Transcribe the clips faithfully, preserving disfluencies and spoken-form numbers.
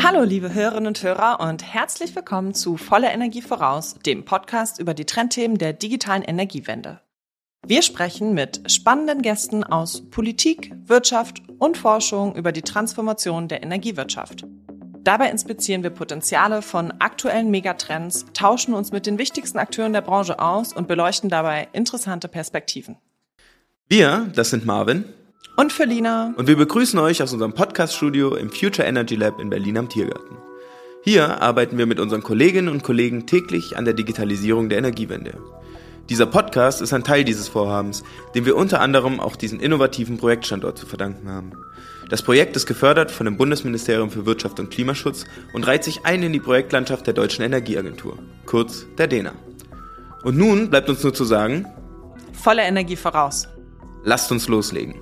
Hallo liebe Hörerinnen und Hörer und herzlich willkommen zu Volle Energie voraus, dem Podcast über die Trendthemen der digitalen Energiewende. Wir sprechen mit spannenden Gästen aus Politik, Wirtschaft und Forschung über die Transformation der Energiewirtschaft. Dabei inspizieren wir Potenziale von aktuellen Megatrends, tauschen uns mit den wichtigsten Akteuren der Branche aus und beleuchten dabei interessante Perspektiven. Wir, das sind Marvin und Felina. Und wir begrüßen euch aus unserem Podcast-Studio im Future Energy Lab in Berlin am Tiergarten. Hier arbeiten wir mit unseren Kolleginnen und Kollegen täglich an der Digitalisierung der Energiewende. Dieser Podcast ist ein Teil dieses Vorhabens, dem wir unter anderem auch diesen innovativen Projektstandort zu verdanken haben. Das Projekt ist gefördert von dem Bundesministerium für Wirtschaft und Klimaschutz und reiht sich ein in die Projektlandschaft der Deutschen Energieagentur, kurz der D E N A. Und nun bleibt uns nur zu sagen: Volle Energie voraus. Lasst uns loslegen.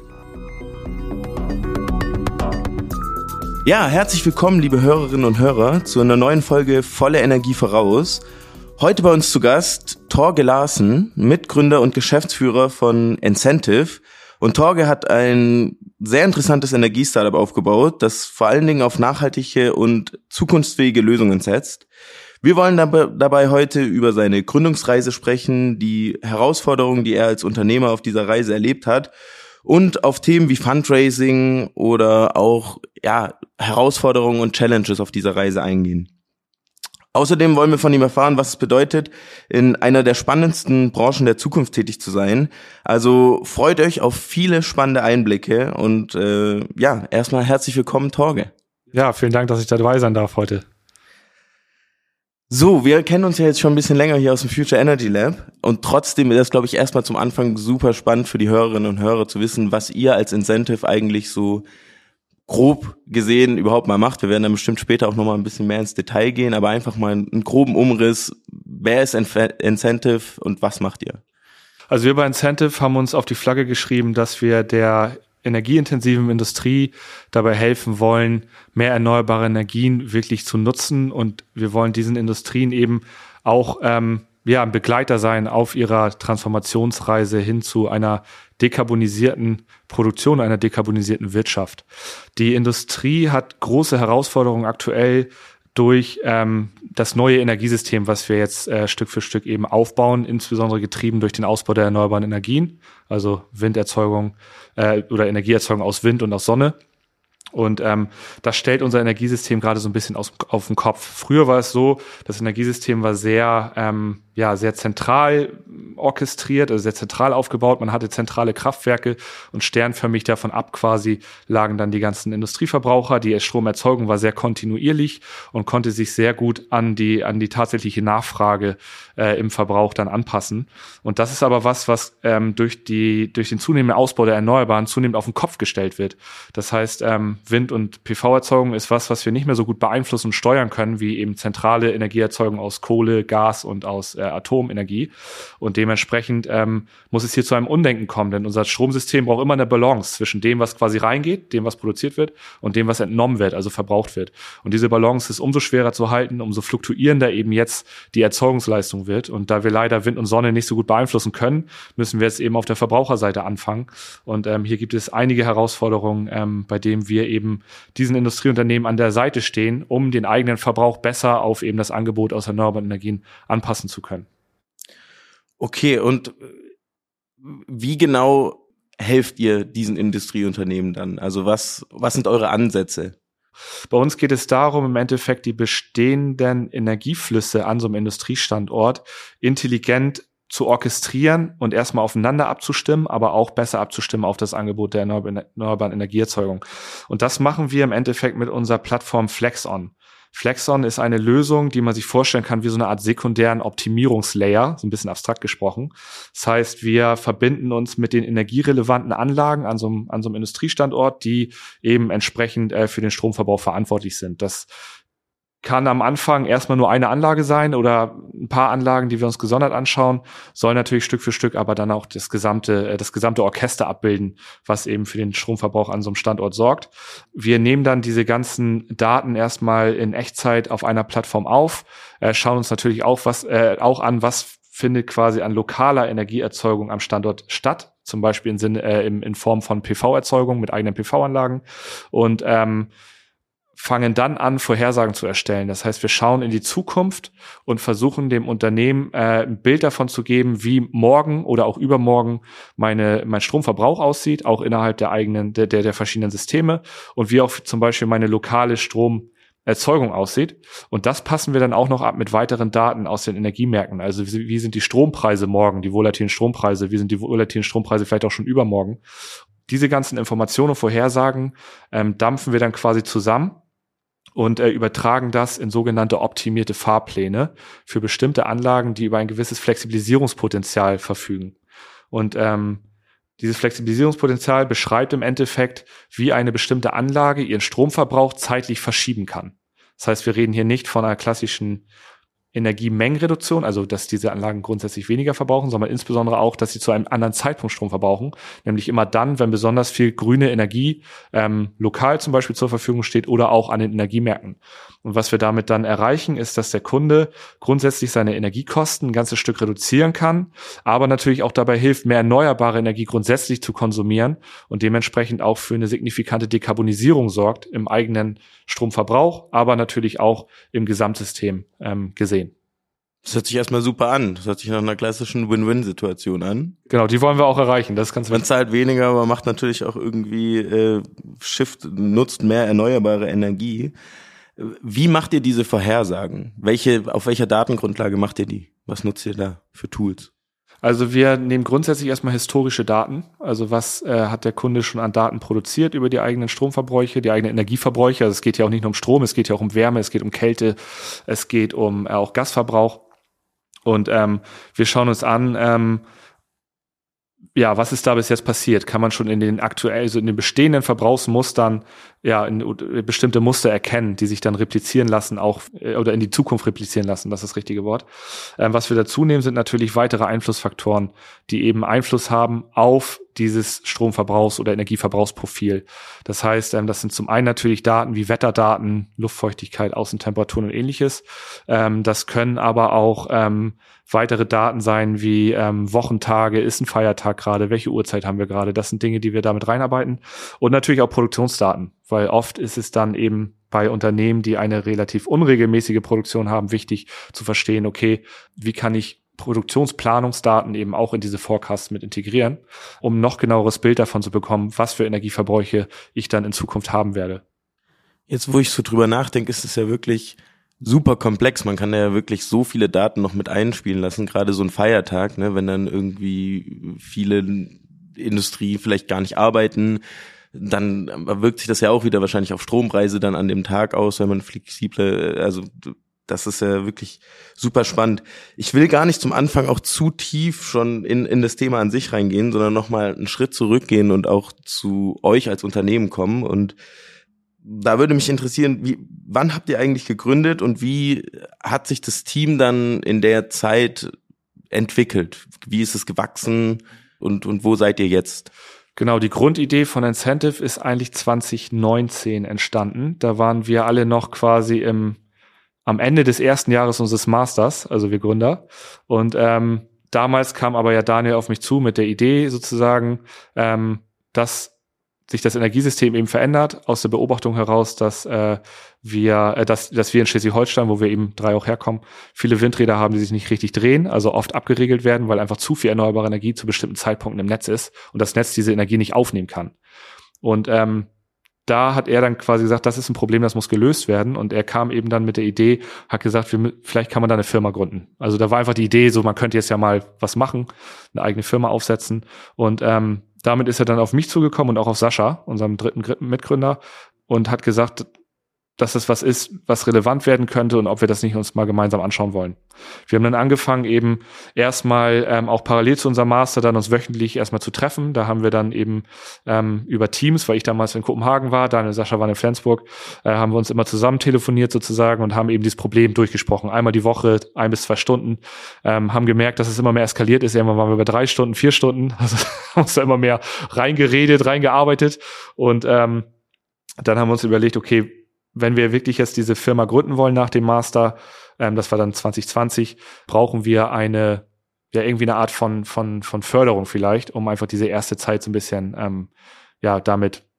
Ja, herzlich willkommen, liebe Hörerinnen und Hörer, zu einer neuen Folge Volle Energie voraus. Heute bei uns zu Gast Torge Larsen, Mitgründer und Geschäftsführer von Incentive. Und Torge hat ein sehr interessantes Energiestartup aufgebaut, das vor allen Dingen auf nachhaltige und zukunftsfähige Lösungen setzt. Wir wollen dabei heute über seine Gründungsreise sprechen, die Herausforderungen, die er als Unternehmer auf dieser Reise erlebt hat, und auf Themen wie Fundraising oder auch ja Herausforderungen und Challenges auf dieser Reise eingehen. Außerdem wollen wir von ihm erfahren, was es bedeutet, in einer der spannendsten Branchen der Zukunft tätig zu sein. Also freut euch auf viele spannende Einblicke und äh, ja, erstmal herzlich willkommen, Torge. Ja, vielen Dank, dass ich dabei sein darf heute. So, wir kennen uns ja jetzt schon ein bisschen länger hier aus dem Future Energy Lab und trotzdem ist das, glaube ich, erstmal zum Anfang super spannend für die Hörerinnen und Hörer zu wissen, was ihr als Incentive eigentlich so grob gesehen überhaupt mal macht. Wir werden dann bestimmt später auch nochmal ein bisschen mehr ins Detail gehen, aber einfach mal einen groben Umriss. Wer ist Incentive und was macht ihr? Also wir bei Incentive haben uns auf die Flagge geschrieben, dass wir der energieintensiven Industrie dabei helfen wollen, mehr erneuerbare Energien wirklich zu nutzen, und wir wollen diesen Industrien eben auch ähm, ja, ein Begleiter sein auf ihrer Transformationsreise hin zu einer dekarbonisierten Produktion, einer dekarbonisierten Wirtschaft. Die Industrie hat große Herausforderungen aktuell durch ähm, das neue Energiesystem, was wir jetzt äh, Stück für Stück eben aufbauen, insbesondere getrieben durch den Ausbau der erneuerbaren Energien, also Winderzeugung äh, oder Energieerzeugung aus Wind und aus Sonne. Und ähm, das stellt unser Energiesystem gerade so ein bisschen aus, auf den Kopf. Früher war es so, das Energiesystem war sehr, ähm, ja, sehr zentral orchestriert, also sehr zentral aufgebaut. Man hatte zentrale Kraftwerke und sternförmig davon ab quasi lagen dann die ganzen Industrieverbraucher. Die Stromerzeugung war sehr kontinuierlich und konnte sich sehr gut an die an die tatsächliche Nachfrage äh, im Verbrauch dann anpassen. Und das ist aber was, was ähm, durch die durch den zunehmenden Ausbau der Erneuerbaren zunehmend auf den Kopf gestellt wird. Das heißt, ähm, Wind- und P V-Erzeugung ist was, was wir nicht mehr so gut beeinflussen und steuern können, wie eben zentrale Energieerzeugung aus Kohle, Gas und aus äh, Atomenergie. Und dementsprechend ähm, muss es hier zu einem Umdenken kommen, denn unser Stromsystem braucht immer eine Balance zwischen dem, was quasi reingeht, dem, was produziert wird, und dem, was entnommen wird, also verbraucht wird. Und diese Balance ist umso schwerer zu halten, umso fluktuierender eben jetzt die Erzeugungsleistung wird. Und da wir leider Wind und Sonne nicht so gut beeinflussen können, müssen wir jetzt eben auf der Verbraucherseite anfangen. Und ähm, hier gibt es einige Herausforderungen, ähm, bei denen wir eben diesen Industrieunternehmen an der Seite stehen, um den eigenen Verbrauch besser auf eben das Angebot aus erneuerbaren Energien anpassen zu können. Okay, und wie genau helft ihr diesen Industrieunternehmen dann? Also was, was sind eure Ansätze? Bei uns geht es darum, im Endeffekt die bestehenden Energieflüsse an so einem Industriestandort intelligent zu orchestrieren und erstmal aufeinander abzustimmen, aber auch besser abzustimmen auf das Angebot der erneuerbaren Energieerzeugung. Und das machen wir im Endeffekt mit unserer Plattform FlexOn. FlexOn ist eine Lösung, die man sich vorstellen kann wie so eine Art sekundären Optimierungslayer, so ein bisschen abstrakt gesprochen. Das heißt, wir verbinden uns mit den energierelevanten Anlagen an so einem, an so einem Industriestandort, die eben entsprechend äh, für den Stromverbrauch verantwortlich sind. Das kann am Anfang erstmal nur eine Anlage sein oder ein paar Anlagen, die wir uns gesondert anschauen, soll natürlich Stück für Stück aber dann auch das gesamte, das gesamte Orchester abbilden, was eben für den Stromverbrauch an so einem Standort sorgt. Wir nehmen dann diese ganzen Daten erstmal in Echtzeit auf einer Plattform auf, äh, schauen uns natürlich auch was, äh, auch an, was findet quasi an lokaler Energieerzeugung am Standort statt, zum Beispiel in, Sinne, äh, in, in Form von P V-Erzeugung mit eigenen P V-Anlagen und ähm, fangen dann an, Vorhersagen zu erstellen. Das heißt, wir schauen in die Zukunft und versuchen dem Unternehmen äh, ein Bild davon zu geben, wie morgen oder auch übermorgen meine mein Stromverbrauch aussieht, auch innerhalb der eigenen, der, der, der verschiedenen Systeme und wie auch zum Beispiel meine lokale Stromerzeugung aussieht. Und das passen wir dann auch noch ab mit weiteren Daten aus den Energiemärkten. Also wie, wie sind die Strompreise morgen, die volatilen Strompreise, wie sind die volatilen Strompreise vielleicht auch schon übermorgen. Diese ganzen Informationen und Vorhersagen ähm, dampfen wir dann quasi zusammen und äh, übertragen das in sogenannte optimierte Fahrpläne für bestimmte Anlagen, die über ein gewisses Flexibilisierungspotenzial verfügen. Und ähm, dieses Flexibilisierungspotenzial beschreibt im Endeffekt, wie eine bestimmte Anlage ihren Stromverbrauch zeitlich verschieben kann. Das heißt, wir reden hier nicht von einer klassischen Energiemengenreduktion, also dass diese Anlagen grundsätzlich weniger verbrauchen, sondern insbesondere auch, dass sie zu einem anderen Zeitpunkt Strom verbrauchen, nämlich immer dann, wenn besonders viel grüne Energie ähm, lokal zum Beispiel zur Verfügung steht oder auch an den Energiemärkten. Und was wir damit dann erreichen, ist, dass der Kunde grundsätzlich seine Energiekosten ein ganzes Stück reduzieren kann, aber natürlich auch dabei hilft, mehr erneuerbare Energie grundsätzlich zu konsumieren und dementsprechend auch für eine signifikante Dekarbonisierung sorgt im eigenen Stromverbrauch, aber natürlich auch im Gesamtsystem ähm, gesehen. Das hört sich erstmal super an. Das hört sich nach einer klassischen Win-Win-Situation an. Genau, die wollen wir auch erreichen. Das ist ganz Man zahlt weniger, aber macht natürlich auch irgendwie äh, Shift, nutzt mehr erneuerbare Energie. Wie macht ihr diese Vorhersagen? Welche, auf welcher Datengrundlage macht ihr die? Was nutzt ihr da für Tools? Also wir nehmen grundsätzlich erstmal historische Daten. Also was äh, hat der Kunde schon an Daten produziert über die eigenen Stromverbräuche, die eigenen Energieverbräuche. Also es geht ja auch nicht nur um Strom, es geht ja auch um Wärme, es geht um Kälte, es geht um äh, auch Gasverbrauch. Und ähm, wir schauen uns an, ähm, ja, was ist da bis jetzt passiert? Kann man schon in den aktuell, also in den bestehenden Verbrauchsmustern ja in, in bestimmte Muster erkennen, die sich dann replizieren lassen, auch äh, oder in die Zukunft replizieren lassen, das ist das richtige Wort. Ähm, was wir dazu nehmen, sind natürlich weitere Einflussfaktoren, die eben Einfluss haben auf dieses Stromverbrauchs- oder Energieverbrauchsprofil. Das heißt, ähm, das sind zum einen natürlich Daten wie Wetterdaten, Luftfeuchtigkeit, Außentemperaturen und ähnliches. Ähm, das können aber auch ähm, weitere Daten sein wie ähm, Wochentage, ist ein Feiertag gerade, welche Uhrzeit haben wir gerade. Das sind Dinge, die wir damit reinarbeiten. Und natürlich auch Produktionsdaten, weil oft ist es dann eben bei Unternehmen, die eine relativ unregelmäßige Produktion haben, wichtig zu verstehen, okay, wie kann ich Produktionsplanungsdaten eben auch in diese Forecasts mit integrieren, um ein noch genaueres Bild davon zu bekommen, was für Energieverbräuche ich dann in Zukunft haben werde. Jetzt, wo ich so drüber nachdenke, ist es ja wirklich super komplex. Man kann ja wirklich so viele Daten noch mit einspielen lassen, gerade so ein Feiertag, ne, wenn dann irgendwie viele Industrie vielleicht gar nicht arbeiten, dann wirkt sich das ja auch wieder wahrscheinlich auf Strompreise dann an dem Tag aus, wenn man flexible, also das ist ja wirklich super spannend. Ich will gar nicht zum Anfang auch zu tief schon in in das Thema an sich reingehen, sondern nochmal einen Schritt zurückgehen und auch zu euch als Unternehmen kommen. Und da würde mich interessieren, wie, wann habt ihr eigentlich gegründet und wie hat sich das Team dann in der Zeit entwickelt? Wie ist es gewachsen und, und wo seid ihr jetzt? Genau, die Grundidee von Incentive ist eigentlich zwanzig neunzehn entstanden. Da waren wir alle noch quasi im am Ende des ersten Jahres unseres Masters, also wir Gründer. Und ähm, damals kam aber ja Daniel auf mich zu mit der Idee sozusagen, ähm, dass sich das Energiesystem eben verändert, aus der Beobachtung heraus, dass äh, wir, äh, dass, dass wir in Schleswig-Holstein, wo wir eben drei auch herkommen, viele Windräder haben, die sich nicht richtig drehen, also oft abgeregelt werden, weil einfach zu viel erneuerbare Energie zu bestimmten Zeitpunkten im Netz ist und das Netz diese Energie nicht aufnehmen kann. Und ähm, da hat er dann quasi gesagt, das ist ein Problem, das muss gelöst werden. Und er kam eben dann mit der Idee, hat gesagt, wir, vielleicht kann man da eine Firma gründen. Also da war einfach die Idee, so man könnte jetzt ja mal was machen, eine eigene Firma aufsetzen. Und ähm, damit ist er dann auf mich zugekommen und auch auf Sascha, unserem dritten Mitgründer, und hat gesagt, dass das was ist, was relevant werden könnte und ob wir das nicht uns mal gemeinsam anschauen wollen. Wir haben dann angefangen, eben erstmal ähm, auch parallel zu unserem Master dann uns wöchentlich erstmal zu treffen. Da haben wir dann eben ähm, über Teams, weil ich damals in Kopenhagen war, Daniel und Sascha waren in Flensburg, äh, haben wir uns immer zusammen telefoniert sozusagen und haben eben dieses Problem durchgesprochen. Einmal die Woche, ein bis zwei Stunden, ähm, haben gemerkt, dass es immer mehr eskaliert ist. Irgendwann waren wir bei drei Stunden, vier Stunden, also haben uns da immer mehr reingeredet, reingearbeitet und ähm, dann haben wir uns überlegt, okay, wenn wir wirklich jetzt diese Firma gründen wollen nach dem Master, ähm, das war dann zwanzig zwanzig, brauchen wir eine, ja, irgendwie eine Art von, von, von Förderung vielleicht, um einfach diese erste Zeit so ein bisschen, ähm, ja, damit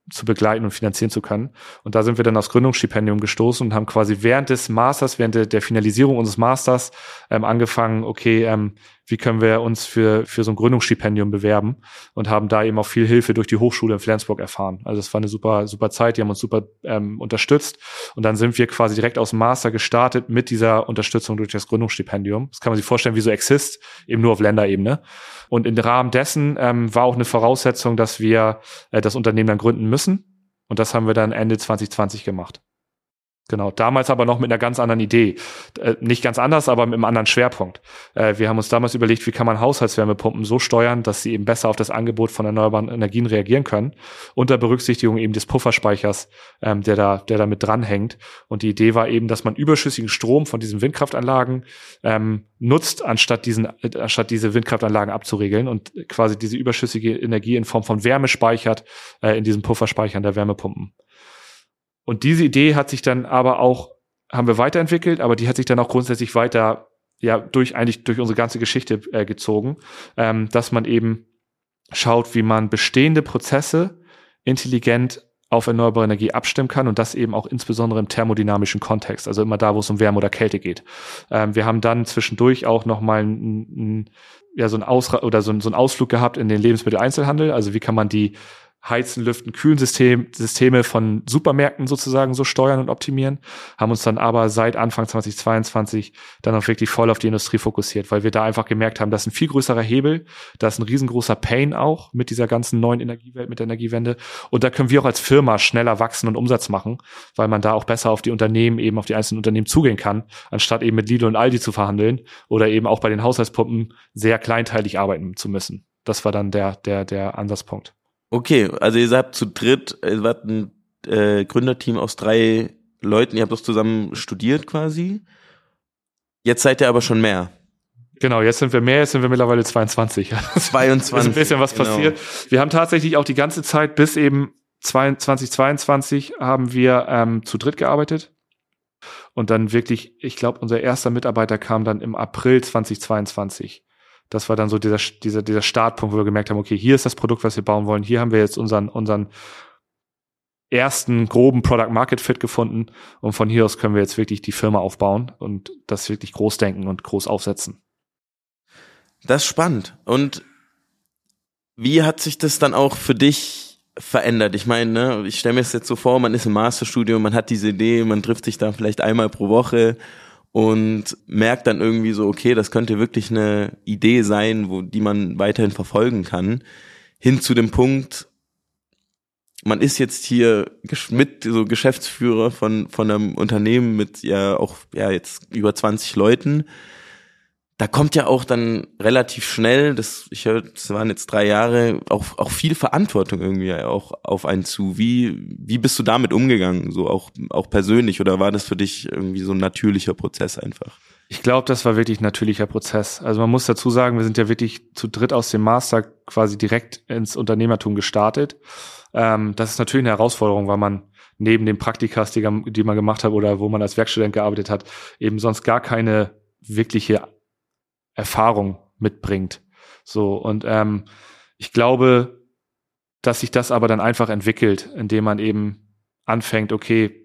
zu begleiten und finanzieren zu können. Und da sind wir dann aufs Gründungsstipendium gestoßen und haben quasi während des Masters, während der, der Finalisierung unseres Masters ähm, angefangen, okay, ähm, wie können wir uns für für so ein Gründungsstipendium bewerben und haben da eben auch viel Hilfe durch die Hochschule in Flensburg erfahren. Also es war eine super super Zeit, die haben uns super ähm, unterstützt und dann sind wir quasi direkt aus dem Master gestartet mit dieser Unterstützung durch das Gründungsstipendium. Das kann man sich vorstellen wie so Exist, eben nur auf Länderebene. Und im Rahmen dessen ähm, war auch eine Voraussetzung, dass wir äh, das Unternehmen dann gründen müssen und das haben wir dann Ende zwanzig zwanzig gemacht. Genau, damals aber noch mit einer ganz anderen Idee. Äh, nicht ganz anders, aber mit einem anderen Schwerpunkt. Äh, wir haben uns damals überlegt, wie kann man Haushaltswärmepumpen so steuern, dass sie eben besser auf das Angebot von erneuerbaren Energien reagieren können, unter Berücksichtigung eben des Pufferspeichers, ähm, der da der da mit dranhängt. Und die Idee war eben, dass man überschüssigen Strom von diesen Windkraftanlagen ähm, nutzt, anstatt diesen äh, anstatt diese Windkraftanlagen abzuregeln und quasi diese überschüssige Energie in Form von Wärme speichert äh, in diesen Pufferspeichern der Wärmepumpen. Und diese Idee hat sich dann aber auch, haben wir weiterentwickelt, aber die hat sich dann auch grundsätzlich weiter, ja, durch, eigentlich durch unsere ganze Geschichte äh, gezogen, ähm, dass man eben schaut, wie man bestehende Prozesse intelligent auf erneuerbare Energie abstimmen kann und das eben auch insbesondere im thermodynamischen Kontext, also immer da, wo es um Wärme oder Kälte geht. Ähm, wir haben dann zwischendurch auch nochmal ein, ein, ja, so ein Ausra- oder so ein, so ein Ausflug gehabt in den Lebensmitteleinzelhandel, also wie kann man die Heizen, Lüften, Kühlen System, Systeme von Supermärkten sozusagen so steuern und optimieren, haben uns dann aber seit Anfang zwanzig zweiundzwanzig dann auch wirklich voll auf die Industrie fokussiert, weil wir da einfach gemerkt haben, das ist ein viel größerer Hebel, das ist ein riesengroßer Pain auch mit dieser ganzen neuen Energiewelt, mit der Energiewende und da können wir auch als Firma schneller wachsen und Umsatz machen, weil man da auch besser auf die Unternehmen, eben auf die einzelnen Unternehmen zugehen kann, anstatt eben mit Lidl und Aldi zu verhandeln oder eben auch bei den Haushaltspumpen sehr kleinteilig arbeiten zu müssen. Das war dann der, der, der Ansatzpunkt. Okay, also ihr seid zu dritt, ihr wart ein äh, Gründerteam aus drei Leuten, ihr habt das zusammen studiert quasi. Jetzt seid ihr aber schon mehr. Genau, jetzt sind wir mehr, jetzt sind wir mittlerweile zweiundzwanzig. zweiundzwanzig. Ist ein bisschen was genau. passiert. Wir haben tatsächlich auch die ganze Zeit bis eben zwanzig zweiundzwanzig haben wir ähm, zu dritt gearbeitet. Und dann wirklich, ich glaube, unser erster Mitarbeiter kam dann im April zwanzig zweiundzwanzig. Das war dann so dieser, dieser, dieser Startpunkt, wo wir gemerkt haben, okay, hier ist das Produkt, was wir bauen wollen. Hier haben wir jetzt unseren, unseren ersten groben Product Market Fit gefunden. Und von hier aus können wir jetzt wirklich die Firma aufbauen und das wirklich groß denken und groß aufsetzen. Das ist spannend. Und wie hat sich das dann auch für dich verändert? Ich meine, ne, ich stelle mir es jetzt so vor, man ist im Masterstudium, man hat diese Idee, man trifft sich da vielleicht einmal pro Woche und merkt dann irgendwie so, okay, das könnte wirklich eine Idee sein, wo die man weiterhin verfolgen kann, hin zu dem Punkt, man ist jetzt hier mit so Geschäftsführer von von einem Unternehmen mit ja auch ja jetzt über zwanzig Leuten. Da kommt ja auch dann relativ schnell, das ich höre, das waren jetzt drei Jahre, auch auch viel Verantwortung irgendwie auch auf einen zu. Wie wie bist du damit umgegangen, so auch auch persönlich, oder war das für dich irgendwie so ein natürlicher Prozess einfach? Ich glaube, das war wirklich ein natürlicher Prozess. Also man muss dazu sagen, wir sind ja wirklich zu dritt aus dem Master quasi direkt ins Unternehmertum gestartet. Ähm, das ist natürlich eine Herausforderung, weil man neben den Praktikas, die, die man gemacht hat oder wo man als Werkstudent gearbeitet hat, eben sonst gar keine wirkliche Erfahrung mitbringt. So, und ähm, ich glaube, dass sich das aber dann einfach entwickelt, indem man eben anfängt, okay,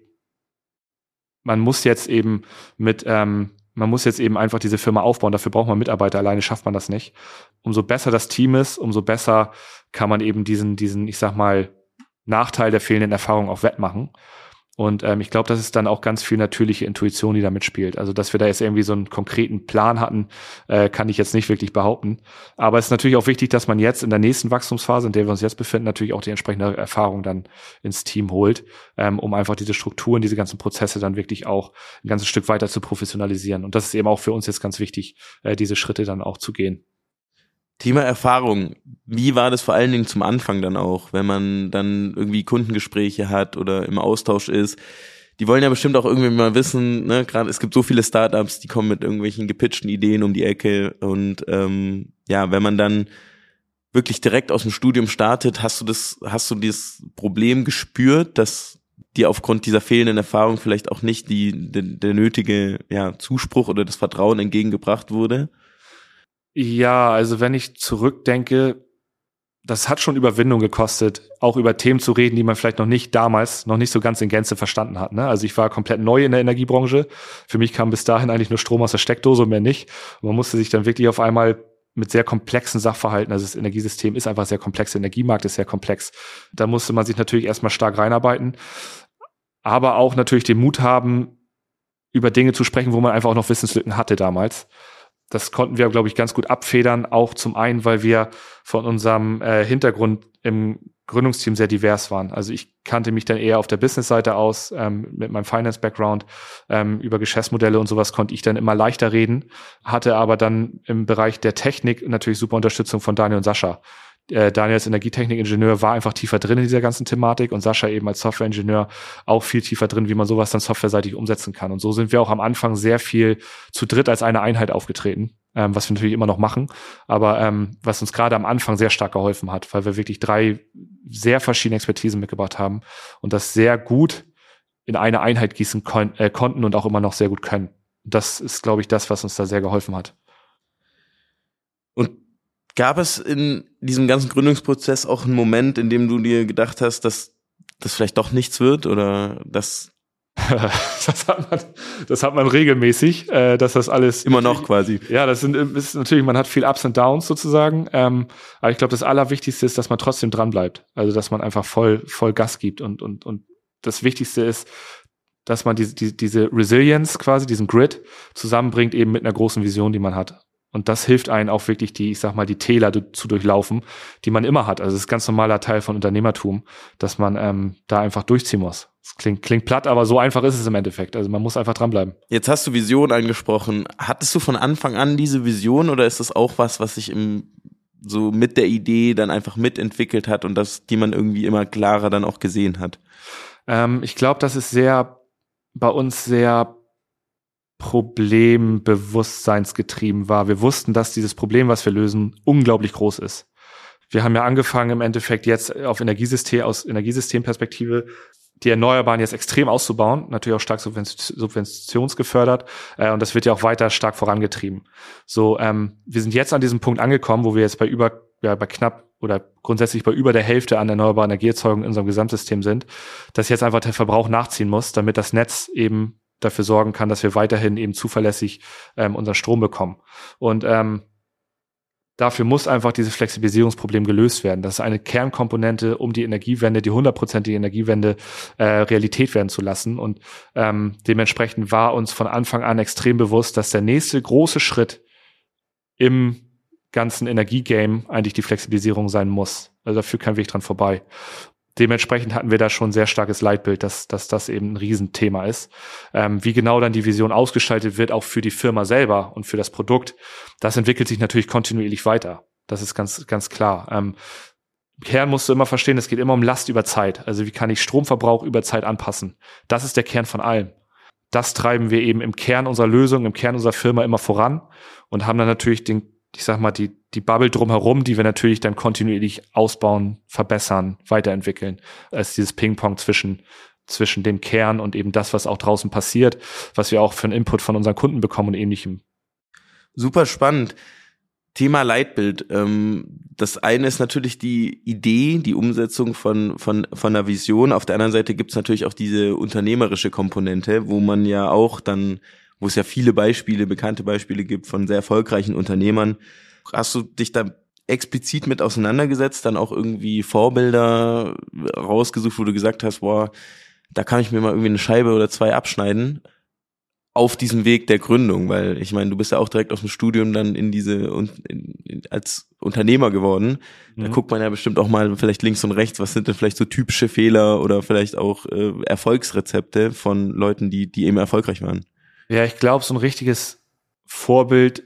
man muss jetzt eben mit, ähm, man muss jetzt eben einfach diese Firma aufbauen, dafür braucht man Mitarbeiter, alleine schafft man das nicht. Umso besser das Team ist, umso besser kann man eben diesen, diesen, ich sag mal, Nachteil der fehlenden Erfahrung auch wettmachen. Und ähm, ich glaube, das ist dann auch ganz viel natürliche Intuition, die da mitspielt. Also, dass wir da jetzt irgendwie so einen konkreten Plan hatten, äh, kann ich jetzt nicht wirklich behaupten. Aber es ist natürlich auch wichtig, dass man jetzt in der nächsten Wachstumsphase, in der wir uns jetzt befinden, natürlich auch die entsprechende Erfahrung dann ins Team holt, ähm, um einfach diese Strukturen, diese ganzen Prozesse dann wirklich auch ein ganzes Stück weiter zu professionalisieren. Und das ist eben auch für uns jetzt ganz wichtig, äh, diese Schritte dann auch zu gehen. Thema Erfahrung. Wie war das vor allen Dingen zum Anfang dann auch, wenn man dann irgendwie Kundengespräche hat oder im Austausch ist? Die wollen ja bestimmt auch irgendwie mal wissen, ne, gerade es gibt so viele Startups, die kommen mit irgendwelchen gepitchten Ideen um die Ecke und ähm, ja, wenn man dann wirklich direkt aus dem Studium startet, hast du das, hast du dieses Problem gespürt, dass dir aufgrund dieser fehlenden Erfahrung vielleicht auch nicht die der, der nötige ja Zuspruch oder das Vertrauen entgegengebracht wurde? Ja, also wenn ich zurückdenke, das hat schon Überwindung gekostet, auch über Themen zu reden, die man vielleicht noch nicht damals, noch nicht so ganz in Gänze verstanden hat. Ne? Also ich war komplett neu in der Energiebranche. Für mich kam bis dahin eigentlich nur Strom aus der Steckdose und mehr nicht. Und man musste sich dann wirklich auf einmal mit sehr komplexen Sachverhalten, also das Energiesystem ist einfach sehr komplex, der Energiemarkt ist sehr komplex. Da musste man sich natürlich erstmal stark reinarbeiten, aber auch natürlich den Mut haben, über Dinge zu sprechen, wo man einfach auch noch Wissenslücken hatte damals. Das konnten wir, glaube ich, ganz gut abfedern, auch zum einen, weil wir von unserem äh, Hintergrund im Gründungsteam sehr divers waren. Also ich kannte mich dann eher auf der Business-Seite aus, ähm, mit meinem Finance-Background, ähm, über Geschäftsmodelle und sowas konnte ich dann immer leichter reden, hatte aber dann im Bereich der Technik natürlich super Unterstützung von Daniel und Sascha. Äh, Daniel als Energietechnik-Ingenieur war einfach tiefer drin in dieser ganzen Thematik und Sascha eben als Software-Ingenieur auch viel tiefer drin, wie man sowas dann softwareseitig umsetzen kann. Und so sind wir auch am Anfang sehr viel zu dritt als eine Einheit aufgetreten, ähm, was wir natürlich immer noch machen, aber ähm, was uns gerade am Anfang sehr stark geholfen hat, weil wir wirklich drei sehr verschiedene Expertisen mitgebracht haben und das sehr gut in eine Einheit gießen kon- äh, konnten und auch immer noch sehr gut können. Das ist, glaube ich, das, was uns da sehr geholfen hat. Und gab es in diesem ganzen Gründungsprozess auch einen Moment, in dem du dir gedacht hast, dass das vielleicht doch nichts wird oder dass das hat man, das hat man regelmäßig, äh, dass das alles immer noch quasi. Ja, das sind ist natürlich, man hat viel Ups und Downs sozusagen, ähm, aber ich glaube, das Allerwichtigste ist, dass man trotzdem dran bleibt, also dass man einfach voll voll Gas gibt und und und das Wichtigste ist, dass man diese die, diese Resilience quasi, diesen Grit zusammenbringt eben mit einer großen Vision, die man hat. Und das hilft einem auch wirklich, die, ich sag mal, die Täler du, zu durchlaufen, die man immer hat. Also das ist ein ganz normaler Teil von Unternehmertum, dass man ähm, da einfach durchziehen muss. Das klingt, klingt platt, aber so einfach ist es im Endeffekt. Also man muss einfach dranbleiben. Jetzt hast du Vision angesprochen. Hattest du von Anfang an diese Vision oder ist das auch was, was sich im, so mit der Idee dann einfach mitentwickelt hat und das, die man irgendwie immer klarer dann auch gesehen hat? Ähm, ich glaube, das ist sehr, bei uns sehr problembewusstseinsgetrieben war. Wir wussten, dass dieses Problem, was wir lösen, unglaublich groß ist. Wir haben ja angefangen, im Endeffekt jetzt auf Energiesystem, aus Energiesystemperspektive die Erneuerbaren jetzt extrem auszubauen, natürlich auch stark subventionsgefördert, äh, und das wird ja auch weiter stark vorangetrieben. So, ähm, wir sind jetzt an diesem Punkt angekommen, wo wir jetzt bei über, ja, bei knapp oder grundsätzlich bei über der Hälfte an erneuerbaren Energieerzeugung in unserem Gesamtsystem sind, dass jetzt einfach der Verbrauch nachziehen muss, damit das Netz eben dafür sorgen kann, dass wir weiterhin eben zuverlässig ähm, unseren Strom bekommen. Und ähm, dafür muss einfach dieses Flexibilisierungsproblem gelöst werden. Das ist eine Kernkomponente, um die Energiewende, die hundertprozentige Energiewende äh, Realität werden zu lassen. Und ähm, dementsprechend war uns von Anfang an extrem bewusst, dass der nächste große Schritt im ganzen Energiegame eigentlich die Flexibilisierung sein muss. Also dafür kein Weg dran vorbei. Dementsprechend hatten wir da schon ein sehr starkes Leitbild, dass, dass das eben ein Riesenthema ist. Ähm, wie genau dann die Vision ausgestaltet wird, auch für die Firma selber und für das Produkt, das entwickelt sich natürlich kontinuierlich weiter. Das ist ganz, ganz klar. Ähm, Im Kern musst du immer verstehen, es geht immer um Last über Zeit. Also wie kann ich Stromverbrauch über Zeit anpassen? Das ist der Kern von allem. Das treiben wir eben im Kern unserer Lösung, im Kern unserer Firma immer voran und haben dann natürlich den, ich sag mal, die, die Bubble drumherum, die wir natürlich dann kontinuierlich ausbauen, verbessern, weiterentwickeln, als dieses Ping-Pong zwischen, zwischen dem Kern und eben das, was auch draußen passiert, was wir auch für einen Input von unseren Kunden bekommen und ähnlichem. Super spannend. Thema Leitbild. Ähm, das eine ist natürlich die Idee, die Umsetzung von, von, von einer Vision. Auf der anderen Seite gibt es natürlich auch diese unternehmerische Komponente, wo man ja auch dann wo es ja viele Beispiele, bekannte Beispiele gibt von sehr erfolgreichen Unternehmern. Hast du dich da explizit mit auseinandergesetzt, dann auch irgendwie Vorbilder rausgesucht, wo du gesagt hast, boah, da kann ich mir mal irgendwie eine Scheibe oder zwei abschneiden auf diesem Weg der Gründung, weil ich meine, du bist ja auch direkt aus dem Studium dann in diese in, in, als Unternehmer geworden. Mhm. Da guckt man ja bestimmt auch mal vielleicht links und rechts, was sind denn vielleicht so typische Fehler oder vielleicht auch äh, Erfolgsrezepte von Leuten, die die eben erfolgreich waren. Ja, ich glaube, so ein richtiges Vorbild,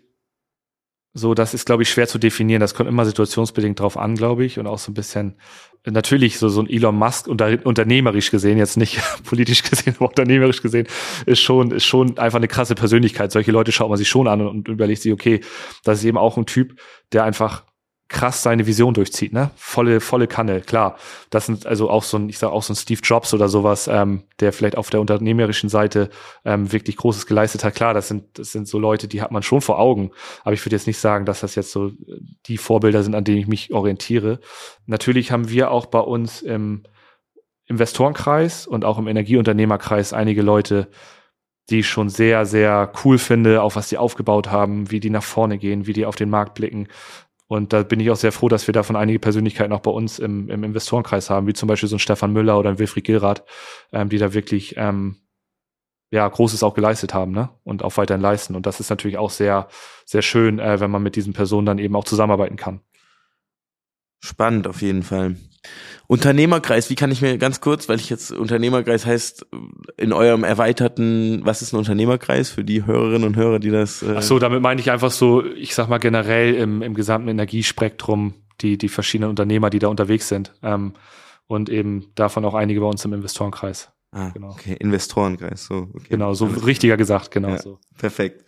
so, das ist, glaube ich, schwer zu definieren. Das kommt immer situationsbedingt drauf an, glaube ich, und auch so ein bisschen, natürlich so, so ein Elon Musk, unter, unternehmerisch gesehen, jetzt nicht politisch gesehen, aber unternehmerisch gesehen, ist schon, ist schon einfach eine krasse Persönlichkeit. Solche Leute schaut man sich schon an und, und überlegt sich, okay, das ist eben auch ein Typ, der einfach krass seine Vision durchzieht, ne? Volle, volle Kanne, klar. Das sind also auch so ein, ich sag auch so ein Steve Jobs oder sowas, ähm, der vielleicht auf der unternehmerischen Seite ähm, wirklich Großes geleistet hat. Klar, das sind, das sind so Leute, die hat man schon vor Augen. Aber ich würde jetzt nicht sagen, dass das jetzt so die Vorbilder sind, an denen ich mich orientiere. Natürlich haben wir auch bei uns im Investorenkreis und auch im Energieunternehmerkreis einige Leute, die ich schon sehr, sehr cool finde, auch was die aufgebaut haben, wie die nach vorne gehen, wie die auf den Markt blicken. Und da bin ich auch sehr froh, dass wir davon einige Persönlichkeiten auch bei uns im, im Investorenkreis haben, wie zum Beispiel so ein Stefan Müller oder ein Wilfried Gilrath, ähm, die da wirklich ähm, ja Großes auch geleistet haben, ne? Und auch weiterhin leisten. Und das ist natürlich auch sehr, sehr schön, äh, wenn man mit diesen Personen dann eben auch zusammenarbeiten kann. Spannend auf jeden Fall. Unternehmerkreis, wie kann ich mir ganz kurz, weil ich jetzt Unternehmerkreis heißt, in eurem erweiterten, was ist ein Unternehmerkreis für die Hörerinnen und Hörer, die das... Äh Ach so, damit meine ich einfach so, ich sag mal generell im, im gesamten Energiespektrum die die verschiedenen Unternehmer, die da unterwegs sind, ähm, und eben davon auch einige bei uns im Investorenkreis. Ah, genau. Okay, Investorenkreis, so. Okay. Genau, so richtiger gesagt, genau ja, so. Perfekt.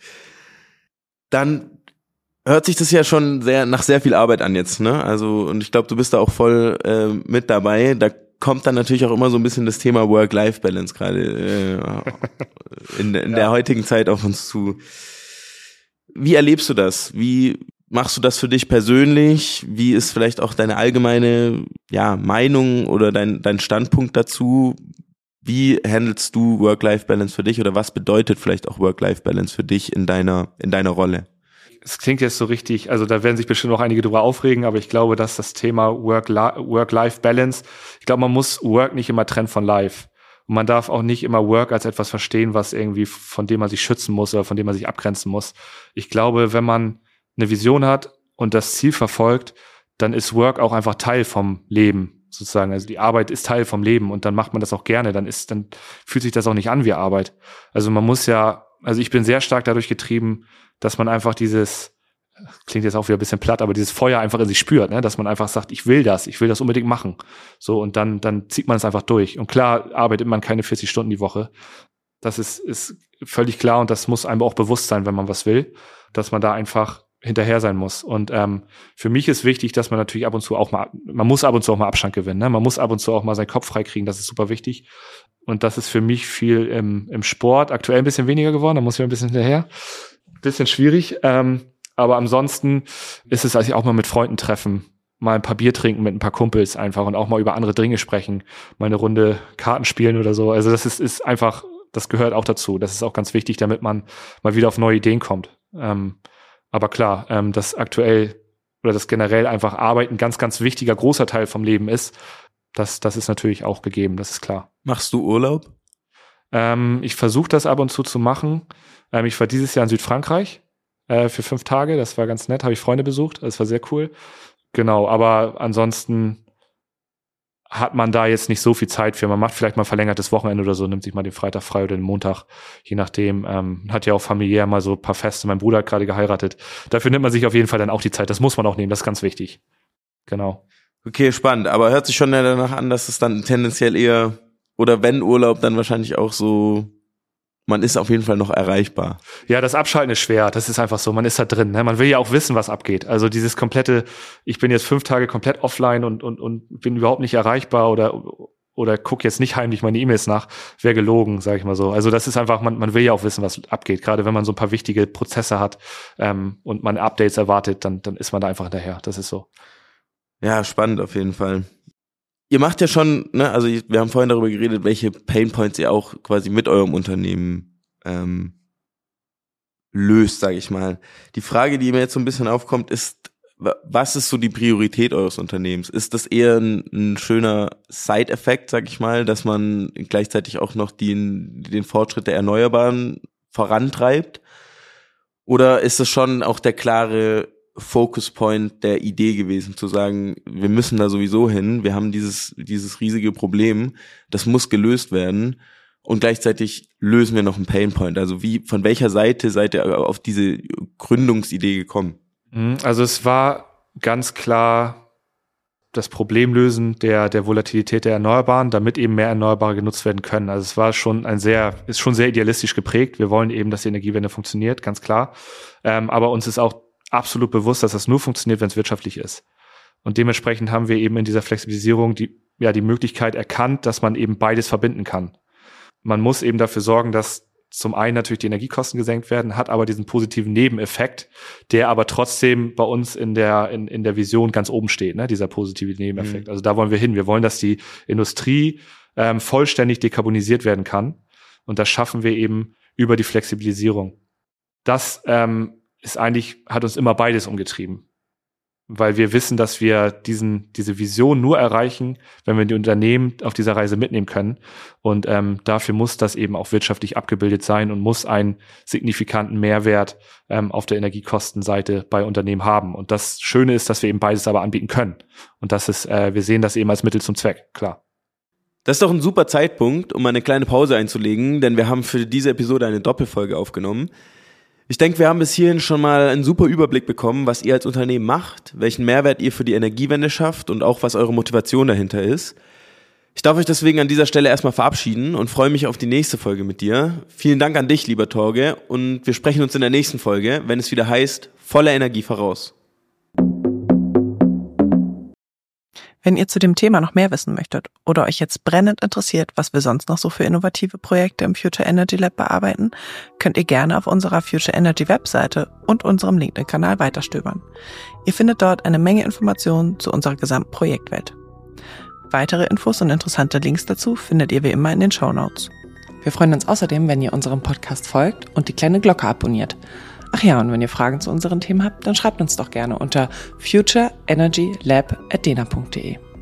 Dann hört sich das ja schon sehr nach sehr viel Arbeit an jetzt, ne? Also, und ich glaube, du bist da auch voll äh, mit dabei. Da kommt dann natürlich auch immer so ein bisschen das Thema Work-Life-Balance gerade äh, in, in ja. der heutigen Zeit auf uns zu. Wie erlebst du das? Wie machst du das für dich persönlich? Wie ist vielleicht auch deine allgemeine ja, Meinung oder dein, dein Standpunkt dazu? Wie handelst du Work-Life-Balance für dich oder was bedeutet vielleicht auch Work-Life-Balance für dich in deiner, in deiner Rolle? Es klingt jetzt so richtig, also da werden sich bestimmt noch einige drüber aufregen, aber ich glaube, dass das Thema Work-Life-Balance, ich glaube, man muss Work nicht immer trennen von Life. Und man darf auch nicht immer Work als etwas verstehen, was irgendwie, von dem man sich schützen muss oder von dem man sich abgrenzen muss. Ich glaube, wenn man eine Vision hat und das Ziel verfolgt, dann ist Work auch einfach Teil vom Leben, sozusagen. Also die Arbeit ist Teil vom Leben und dann macht man das auch gerne, dann ist, dann fühlt sich das auch nicht an wie Arbeit. Also man muss ja, also ich bin sehr stark dadurch getrieben, dass man einfach dieses, klingt jetzt auch wieder ein bisschen platt, aber dieses Feuer einfach in sich spürt, ne? Dass man einfach sagt, ich will das, ich will das unbedingt machen. So, und dann, dann zieht man es einfach durch. Und klar arbeitet man keine vierzig Stunden die Woche. Das ist, ist völlig klar und das muss einem auch bewusst sein, wenn man was will, dass man da einfach hinterher sein muss. Und ähm, für mich ist wichtig, dass man natürlich ab und zu auch mal, man muss ab und zu auch mal Abstand gewinnen, ne? Man muss ab und zu auch mal seinen Kopf freikriegen, das ist super wichtig. Und das ist für mich viel im, im Sport, aktuell ein bisschen weniger geworden, da muss ich ein bisschen hinterher. Bisschen schwierig, ähm, aber ansonsten ist es, als ich auch mal mit Freunden treffen, mal ein paar Bier trinken mit ein paar Kumpels einfach und auch mal über andere Dinge sprechen, mal eine Runde Karten spielen oder so. Also das ist, ist einfach, das gehört auch dazu. Das ist auch ganz wichtig, damit man mal wieder auf neue Ideen kommt. Ähm, aber klar, ähm, dass aktuell oder das generell einfach Arbeit ein ganz, ganz wichtiger, großer Teil vom Leben ist, das, das ist natürlich auch gegeben, das ist klar. Machst du Urlaub? Ähm, ich versuche das ab und zu zu machen. Ähm, ich war dieses Jahr in Südfrankreich äh, für fünf Tage. Das war ganz nett, habe ich Freunde besucht. Das war sehr cool. Genau, aber ansonsten hat man da jetzt nicht so viel Zeit für. Man macht vielleicht mal verlängertes Wochenende oder so, nimmt sich mal den Freitag frei oder den Montag, je nachdem. Ähm, hat ja auch familiär mal so ein paar Feste. Mein Bruder hat gerade geheiratet. Dafür nimmt man sich auf jeden Fall dann auch die Zeit. Das muss man auch nehmen, das ist ganz wichtig. Genau. Okay, spannend. Aber hört sich schon danach an, dass es dann tendenziell eher, oder wenn Urlaub, dann wahrscheinlich auch so, man ist auf jeden Fall noch erreichbar. Ja, das Abschalten ist schwer. Das ist einfach so. Man ist da drin. Ne? Man will ja auch wissen, was abgeht. Also dieses komplette, ich bin jetzt fünf Tage komplett offline und und und bin überhaupt nicht erreichbar oder oder guck jetzt nicht heimlich meine E-Mails nach, wäre gelogen, sage ich mal so. Also das ist einfach, man man will ja auch wissen, was abgeht. Gerade wenn man so ein paar wichtige Prozesse hat ähm, und man Updates erwartet, dann dann ist man da einfach hinterher. Das ist so. Ja, spannend auf jeden Fall. Ihr macht ja schon, ne, also wir haben vorhin darüber geredet, welche Painpoints ihr auch quasi mit eurem Unternehmen ähm, löst, sage ich mal. Die Frage, die mir jetzt so ein bisschen aufkommt, ist, was ist so die Priorität eures Unternehmens? Ist das eher ein, ein schöner Side-Effekt, sag ich mal, dass man gleichzeitig auch noch den, den Fortschritt der Erneuerbaren vorantreibt? Oder ist es schon auch der klare Focus Point der Idee gewesen, zu sagen, wir müssen da sowieso hin, wir haben dieses dieses riesige Problem, das muss gelöst werden und gleichzeitig lösen wir noch einen Pain Point. Also wie, von welcher Seite seid ihr auf diese Gründungsidee gekommen? Also es war ganz klar das Problemlösen der der Volatilität der Erneuerbaren, damit eben mehr Erneuerbare genutzt werden können. Also es war schon ein sehr, ist schon sehr idealistisch geprägt. Wir wollen eben, dass die Energiewende funktioniert, ganz klar. Ähm, aber uns ist auch absolut bewusst, dass das nur funktioniert, wenn es wirtschaftlich ist. Und dementsprechend haben wir eben in dieser Flexibilisierung die, ja, die Möglichkeit erkannt, dass man eben beides verbinden kann. Man muss eben dafür sorgen, dass zum einen natürlich die Energiekosten gesenkt werden, hat aber diesen positiven Nebeneffekt, der aber trotzdem bei uns in der in, in der Vision ganz oben steht, ne, dieser positive Nebeneffekt. Mhm. Also da wollen wir hin. Wir wollen, dass die Industrie ähm, vollständig dekarbonisiert werden kann. Und das schaffen wir eben über die Flexibilisierung. Das ähm, ist eigentlich, hat uns immer beides umgetrieben. Weil wir wissen, dass wir diesen diese Vision nur erreichen, wenn wir die Unternehmen auf dieser Reise mitnehmen können. Und ähm, dafür muss das eben auch wirtschaftlich abgebildet sein und muss einen signifikanten Mehrwert ähm, auf der Energiekostenseite bei Unternehmen haben. Und das Schöne ist, dass wir eben beides aber anbieten können. Und das ist, äh, wir sehen das eben als Mittel zum Zweck, klar. Das ist doch ein super Zeitpunkt, um eine kleine Pause einzulegen, denn wir haben für diese Episode eine Doppelfolge aufgenommen. Ich denke, wir haben bis hierhin schon mal einen super Überblick bekommen, was ihr als Unternehmen macht, welchen Mehrwert ihr für die Energiewende schafft und auch was eure Motivation dahinter ist. Ich darf euch deswegen an dieser Stelle erstmal verabschieden und freue mich auf die nächste Folge mit dir. Vielen Dank an dich, lieber Torge, und wir sprechen uns in der nächsten Folge, wenn es wieder heißt, voller Energie voraus. Wenn ihr zu dem Thema noch mehr wissen möchtet oder euch jetzt brennend interessiert, was wir sonst noch so für innovative Projekte im Future Energy Lab bearbeiten, könnt ihr gerne auf unserer Future Energy Webseite und unserem LinkedIn-Kanal weiterstöbern. Ihr findet dort eine Menge Informationen zu unserer gesamten Projektwelt. Weitere Infos und interessante Links dazu findet ihr wie immer in den Shownotes. Wir freuen uns außerdem, wenn ihr unserem Podcast folgt und die kleine Glocke abonniert. Ach ja, und wenn ihr Fragen zu unseren Themen habt, dann schreibt uns doch gerne unter future energy lab at dena punkt de.